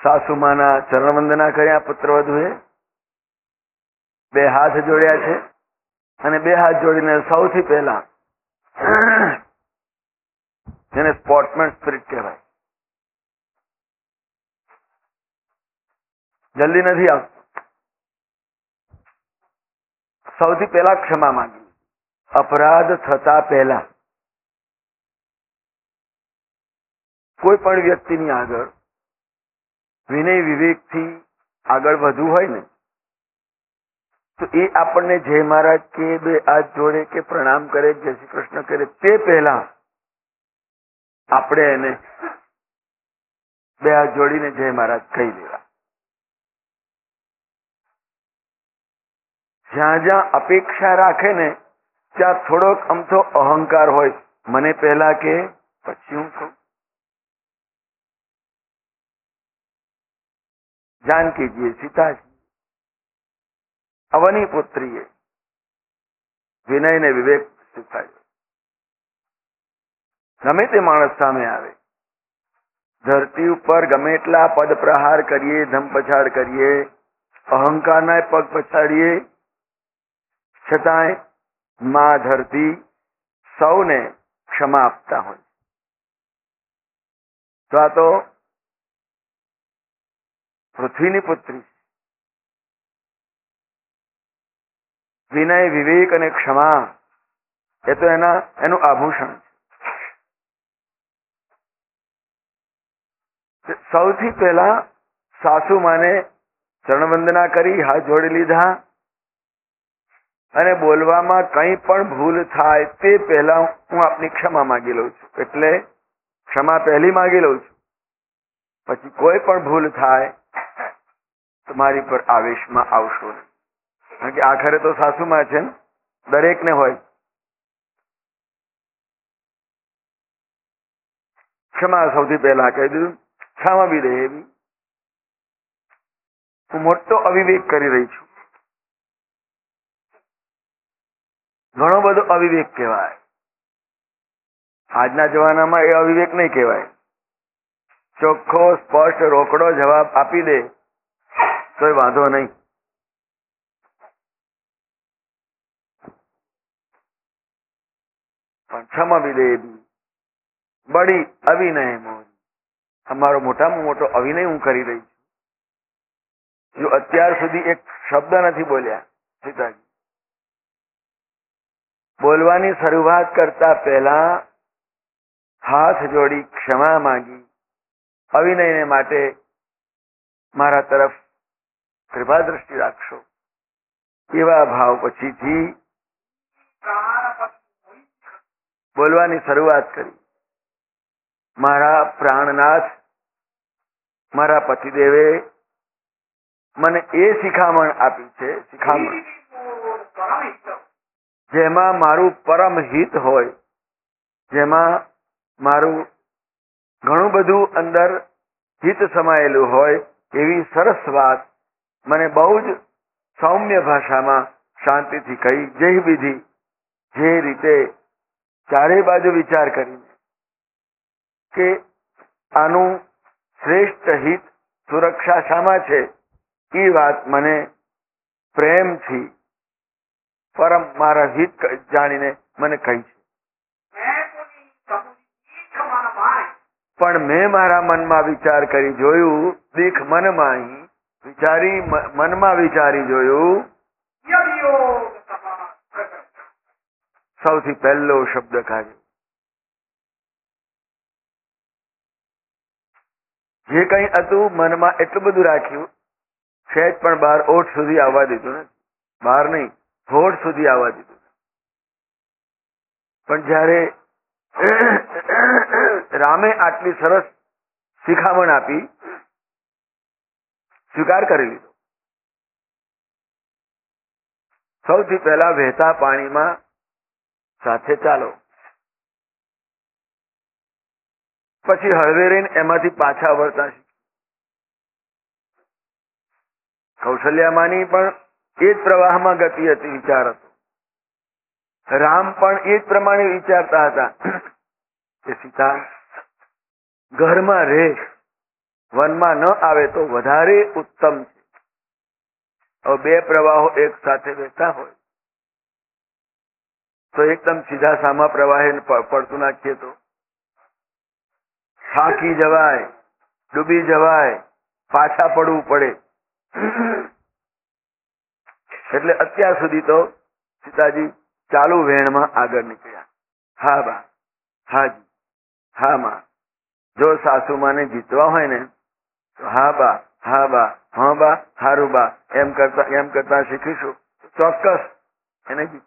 સાસુમાના ચરણ વંદના કર્યા પુત્રવધુએ, બે હાથ જોડ્યા છે અને બે હાથ જોડીને સૌથી પહેલા જેને સ્પોર્ટ્સમેન સ્પિરિટ કહેવાય, જલ્દી નથી આવતું, સૌથી પહેલા ક્ષમા માંગી. અપરાધ થતા પહેલા કોઈ પણ વ્યક્તિની આગળ વિનય વિવેકથી આગળ વધવું હોય ને, તો એ આપણને જય મહારાજ કે, બે હાથ જોડે કે પ્રણામ કરે, જય શ્રી કૃષ્ણ કરે, તે પહેલા આપણે એને બે હાથ જોડીને જય મહારાજ કહી દેવા. જ્યાં જ્યાં અપેક્ષા રાખે ને ત્યાં થોડોક અમથો અહંકાર હોય, મને પહેલા કે પછી હું કહું. જાનકીજીએ સીતાજી અવની પુત્રીએ વિનય ને વિવેક શીખાયો. ગમે તે માણસ સામે આવે, ધરતી ઉપર ગમે એટલા પદ પ્રહાર કરીએ, ધમ પછાડ કરીએ, અહંકારના પગ પછાડીએ, છતાંય માં ધરતી સૌને ક્ષમા આપતા હોય. તો આ તો પૃથ્વીની પુત્રી, વિનય વિવેક અને ક્ષમા એ તો એનું આભૂષણ છે. સૌથી પહેલા સાસુ માને ચરણવંદના કરી, હાથ જોડી લીધા અને બોલવામાં કંઈ પણ ભૂલ થાય તે પહેલા હું આપની ક્ષમા માંગી લઉં છું. એટલે ક્ષમા પહેલી માંગી લઉં છું, પછી કોઈ પણ ભૂલ થાય તમારી પર આવેશમાં આવશો નહીં. કારણ કે આખરે તો સાસુમાં છે ને, દરેકને હોય. ક્ષમા સૌથી પહેલા કહી દીધું. ક્ષમા બી દે એવી. હું મોટો અવિવેક કરી રહી છું, ઘણો બધો અવિવેક કહેવાય. આજના જમાનામાં એ અવિવેક નહીં કહેવાય. ચોખ્ખો સ્પષ્ટ રોકડો જવાબ આપી દે તોય વાંધો નહીં. પણ ક્ષમા બી દે બડી અવિનય મોરી. અમારો મોટામાં મોટો અવિનય હું કરી રહી છું. જો અત્યાર સુધી એક શબ્દ નથી બોલ્યા સીતાજી. બોલવાની શરૂઆત કરતા પહેલા હાથ જોડી ક્ષમા માંગી, અવિનયને માટે મારા તરફ કૃપા દ્રષ્ટિ રાખશો, એવા ભાવ પછીથી બોલવાની શરૂઆત કરી. મારા પ્રાણનાથ, મારા પતિદેવે મને એ શિખામણ આપી છે, શિખામણ જેમાં મારું પરમ હિત હોય, જેમાં મારું ઘણું બધું અંદર હિત સમાયેલું હોય, એવી સરસ વાત મને બહુ જ સૌમ્ય ભાષામાં શાંતિથી કહી. જે વિધિ, જે રીતે ચારે બાજુ વિચાર કરીને કે આનું શ્રેષ્ઠ હિત સુરક્ષા શામાં છે, એ વાત મને પ્રેમથી પરમ મારા હિત જાણીને મને કહી છે. પણ મેં મારા મનમાં વિચાર કરી જોયું, દીખ મનમાં વિચારી, મનમાં વિચારી જોયું. સૌથી પહેલો શબ્દ કાઢ્યો. જે કંઈ હતું મનમાં એટલું બધું રાખ્યું, સહેજ પણ બહાર ઓઠ સુધી આવવા દીધું નથી. બહાર નહીં, હોઠ સુધી આવવા દીધું. પણ જ્યારે રામે આટલી સરસ શિખામણ આપી, સ્વીકાર કરી લીધો. સૌથી પહેલા વહેતા પાણીમાં સાથે ચાલો, પછી હળવે રહીને એમાંથી પાછા વળતા. કૌશલ્યામાની પણ એ જ પ્રવાહમાં ગતિ હતી, વિચાર હતો. રામ પણ એ જ પ્રમાણે વિચારતા હતા કે સીતા ઘરમાં રહે વનમાં ન આવે તો વધારે ઉત્તમ છે. હવે બે પ્રવાહો એક સાથે વહેતા હોય તો એકદમ સીધા સામા પ્રવાહે પડતું નાખીએ તો થાકી જવાય, ડૂબી જવાય, પાછા પડવું પડે. એટલે અત્યાર સુધી તો સીતાજી ચાલુ વહેણમાં આગળ નીકળ્યા. હા બા, હાજી, હા માં. જો સાસુમાને જીતવા હોય ને તો હા બા, હા બા, હા બા, હારું બા એમ કરતા શીખીશું ચોક્કસ એને જીતીશું.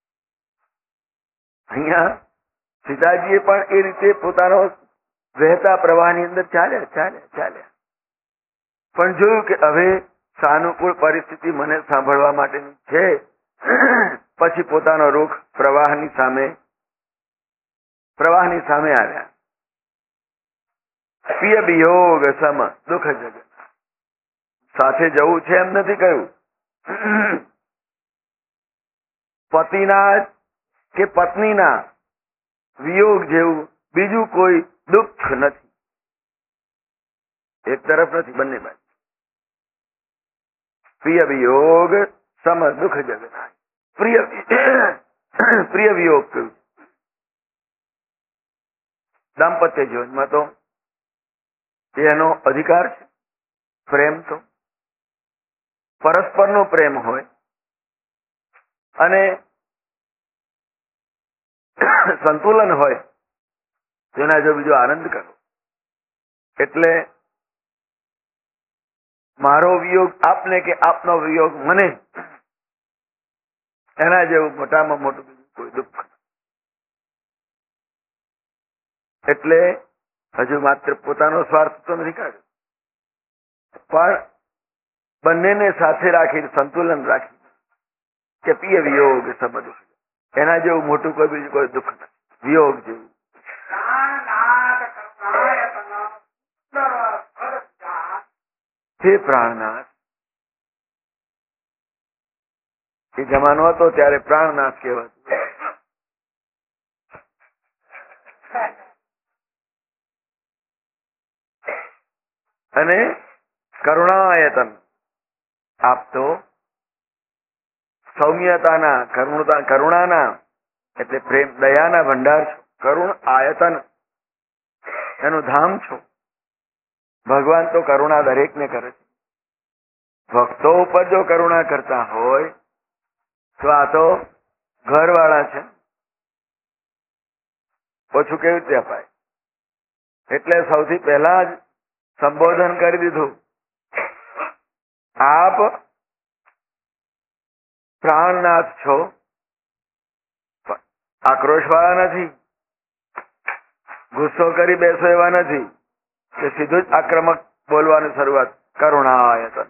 અહીંયા સીતાજીએ પણ એ રીતે પોતાનો વહેતા પ્રવાહની અંદર ચાલ્યા. પણ જોયું કે હવે સાનુકૂળ પરિસ્થિતિ મને સાંભળવા માટેની છે. પછી પોતાનો રૂખ પ્રવાહની સામે આવ્યા. પિય વિયોગ સમ દુઃખ જગત. સાથે જવું છે એમ નથી કહ્યું. પતિના કે પત્નીના વિયોગ જેવું બીજું કોઈ દુઃખ નથી. એક તરફ નથી, બંને બાજુ. પ્રિય વિયોગ સમ દુઃખ જગત. પ્રિય વિયોગ કહ્યું. દાંપત્ય જીવનમાં તો એનો અધિકાર છે. પ્રેમ તો પરસ્પરનો પ્રેમ હોય અને સંતુલન હોય તેના જો બીજો આનંદ કરો. એટલે મારો વિયોગ આપને કે આપનો વિયોગ મને, એના જેવું મોટામાં મોટું બીજું કોઈ દુઃખ. એટલે હજુ માત્ર પોતાનો સ્વાર્થ તો નથી કાઢ્યો, પણ બંનેને સાથે રાખી સંતુલન રાખી કે પિય વિયોગ સમ દુઃખ. એના જેવું મોટું કોઈ બીજું કોઈ દુઃખ નથી. વિયોગ જેવું. હે પ્રાણનાથ. એ જમાનો હતો ત્યારે પ્રાણનાથ કહેવાતું. અને કરુણાયતન. આપ તો સૌમ્યતાના, કરુણાના એટલે પ્રેમ દયાના ભંડાર છો. કરુણ આયતન એનું ધામ છો. ભગવાન તો કરુણા દરેકને કરે છે. ભક્તો ઉપર જો કરુણા કરતા હોય તો આ તો ઘરવાળા છે, ઓછું કેવી રીતે અપાય? એટલે સૌથી પહેલા જ સંબોધન કરી દીધું. આપ પ્રાણનાથ છો. આક્રોશ વાળા નથી, ગુસ્સો કરી બેસો એવા નથી કે સીધું જ આક્રમક બોલવાની શરૂઆત. કરુણાયતન.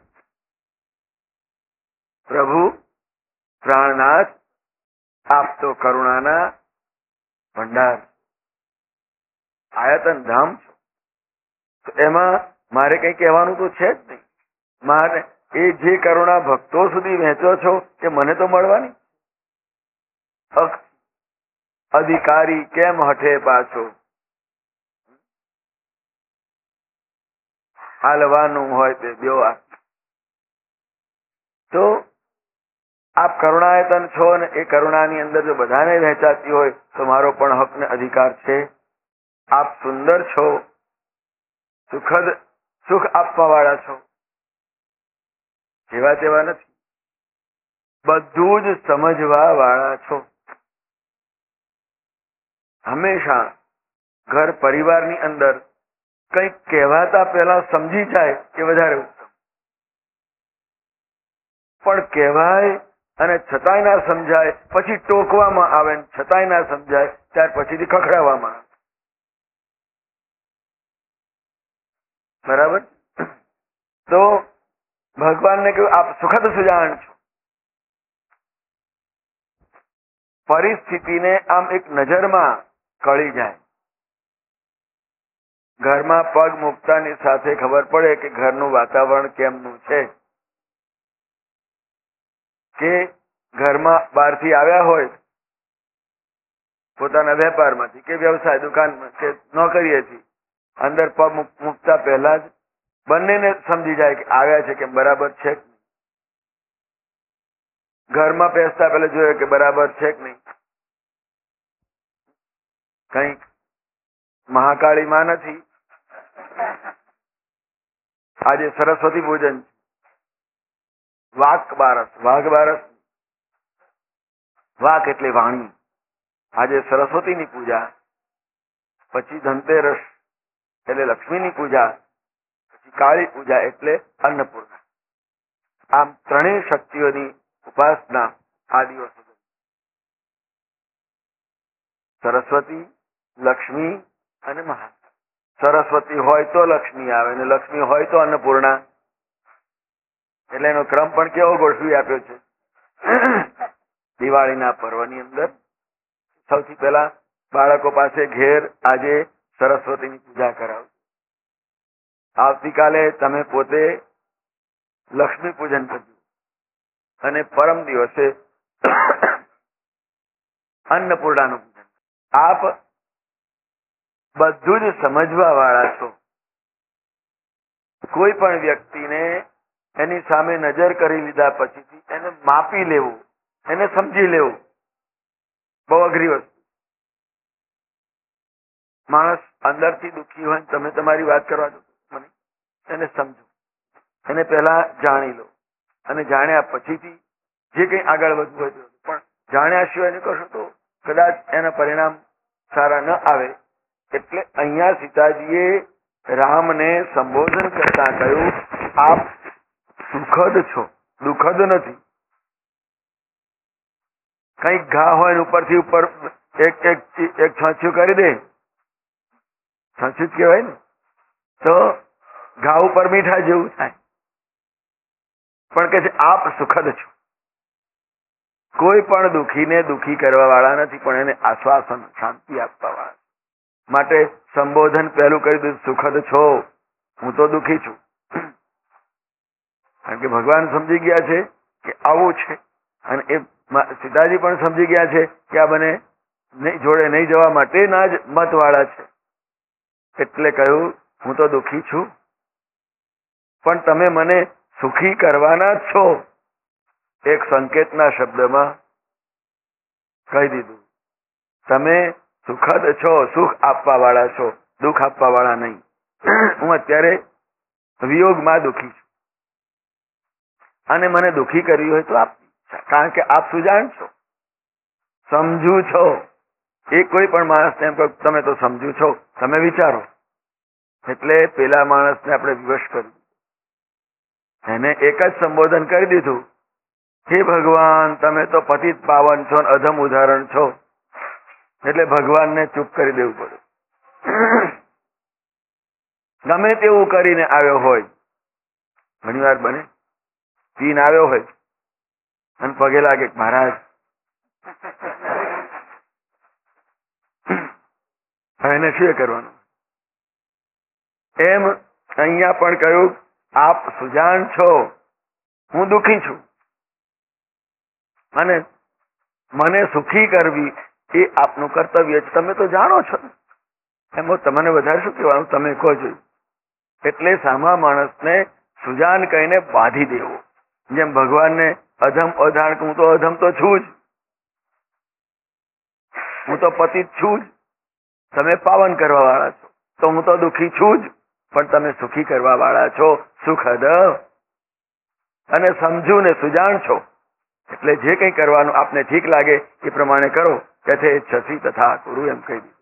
પ્રભુ પ્રાણનાથ આપ તો કરુણાના ભંડાર, આયતન ધામ છો. તો એમાં મારે કઈ કહેવાનું તો છે જ નહીં. મારે એ જે કરુણા ભક્તો સુધી વહેંચો છો કે મને તો મળવાની. અધિકારી કેમ હઠે પાછો, હાલવાનું હોય તે બ્યો. તો આપ કરુણાયતન છો અને એ કરુણાની અંદર જો બધાને વહેંચાતી હોય તો મારો પણ હક ને અધિકાર છે. આપ સુંદર છો, સુખદ સુખ આપવા વાળા છો. જેવા તેવા નથી, બધું જ સમજવા વાળા છો. હંમેશા ઘર પરિવારની અંદર કંઈક કહેવાતા પહેલા સમજી જાય કે વધારે ઉત્તમ. પણ કહેવાય અને છતાંય ના સમજાય, પછી ટોકવામાં આવે છતાંય ના સમજાય, ત્યાર પછીથી ખખડાવવામાં આવે. બરાબર? તો ભગવાનને કહ્યું આપ સુખદ સુજાણ છો. પરિસ્થિતિને આમ એક નજરમાં કળી જાય. ઘરમાં પગ મૂકતાની સાથે ખબર પડે કે ઘરનું વાતાવરણ કેમનું છે. કે ઘરમાં બહારથી આવ્યા હોય પોતાના વેપારમાંથી કે વ્યવસાય દુકાનમાં કે નોકરીએથી, અંદર પગ મૂકતા પહેલા જ બંનેને સમજી જાય કે આવ્યા છે કે બરાબર છે કે નહીં. ઘરમાં બેસતા પેલા જોયે કે બરાબર છે કે નહીં. કઈક મહાકાળી માં નથી, આજે સરસ્વતી પૂજન, વાઘ બારસ, વાઘ એટલે વાણી. આજે સરસ્વતીની પૂજા, પછી ધનતેરસ એટલે લક્ષ્મીની પૂજા, પછી કાળી પૂજા એટલે અન્નપૂર્ણા. આમ ત્રણેય શક્તિઓની ઉપાસના આ દિવસો. સરસ્વતી, લક્ષ્મી અને મહા. સરસ્વતી હોય તો લક્ષ્મી આવે, અને લક્ષ્મી હોય તો અન્નપૂર્ણા. એટલે એનો ક્રમ પણ કેવો ગોઠવી આપ્યો છે. દિવાળીના પર્વની અંદર સૌથી પહેલા બાળકો પાસે ઘેર આજે સરસ્વતીની પૂજા કરાવો. આવતીકાલે તમે પોતે લક્ષ્મી પૂજન કરજો, અને પરમ દિવસે અન્નપૂર્ણાનું પૂજન. આપ બધું જ સમજવા વાળા છો. કોઈ પણ વ્યક્તિને એની સામે નજર કરી લીધા પછીથી એને માપી લેવું, એને સમજી લેવું બહુ અઘરી વસ્તુ. માણસ અંદરથી દુઃખી હોય, તમે તમારી વાત કરવા દો મને, એને સમજો, એને પહેલા જાણી લો, અને જાણ્યા પછીથી જે કંઈ આગળ વધવું હોય. પણ જાણ્યા સિવાય એને કશો તો કદાચ એના પરિણામ સારા ન આવે. એટલે અહીંયા સીતાજીએ રામને સંબોધન કરતા કહ્યું, આપ સુખદ છો, દુઃખદ નથી. કઈક ઘા હોય ઉપરથી ઉપર એક છાંચ્યું કરી દે, છાંચ્યું જ કહેવાય ને, તો ઘા ઉપર મીઠા જેવું થાય. પણ કે છે આપ સુખદ છો. કોઈ પણ દુઃખીને દુઃખી કરવા વાળા નથી, પણ એને આશ્વાસન, શાંતિ આપવા વાળા. માટે સંબોધન પહેલું કરી દીધું, સુખદ છો, હું તો દુઃખી છું. કારણ કે ભગવાન સમજી ગયા છે કે આવું છે, અને એ સીતાજી પણ સમજી ગયા છે કે આ બને જોડે નહીં જવા માટેના જ મત વાળા છે. એટલે કહ્યું, હું તો દુઃખી છું, પણ તમે મને સુખી કરવાના જ છો. એક સંકેતના શબ્દમાં કહી દીધું, તમે સુખદ છો, સુખ આપવા વાળા છો, દુઃખ આપવા વાળા નહીં. હું અત્યારે વિયોગમાં દુઃખી છું, અને મને દુઃખી કરવી હોય તો આપ, કારણ કે આપ સુજાણ છો, સમજુ છો. એ કોઈ પણ માણસને એમ કહો તમે તો સમજુ છો, તમે વિચારો. એટલે પેલા માણસને આપણે વિવશ કર્યું, એને એક જ સંબોધન કરી દીધું, હે ભગવાન, તમે તો પતિત પાવન છો, અધમ ઉદાહરણ છો. એટલે ભગવાનને ચૂપ કરી દેવું પડે. ગમે તેવું કરીને આવ્યો હોય, ઘણી વાર બને, પીને આવ્યો હોય અને પગે લાગે મહારાજ, એને શું કરવાનું? એમ અહીંયા પણ કહ્યું, આપ સુજાણ છો, હું દુઃખી છું, અને મને સુખી કરવી એ આપનું કર્તવ્ય છે. તમે તો જાણો છો, એમ તમને વધારે શું કહેવાનું, તમે કહો છો. એટલે સામા માણસને સુજાન કહીને બાંધી દેવો. જેમ ભગવાનને અધમ અધાણ, હું તો અધમ તો છું જ, હું તો પતિત છું જ, તમે પાવન કરવા વાળા છો. તો હું તો દુઃખી છું જ, પણ તમે સુખી કરવા વાળા છો, સુખદ અને સમજુ ને સુજાણ છો. એટલે જે કંઈ કરવાનું આપને ઠીક લાગે એ પ્રમાણે કરો. કે છે છસી તથા કુરુ, એમ કહી દીધું.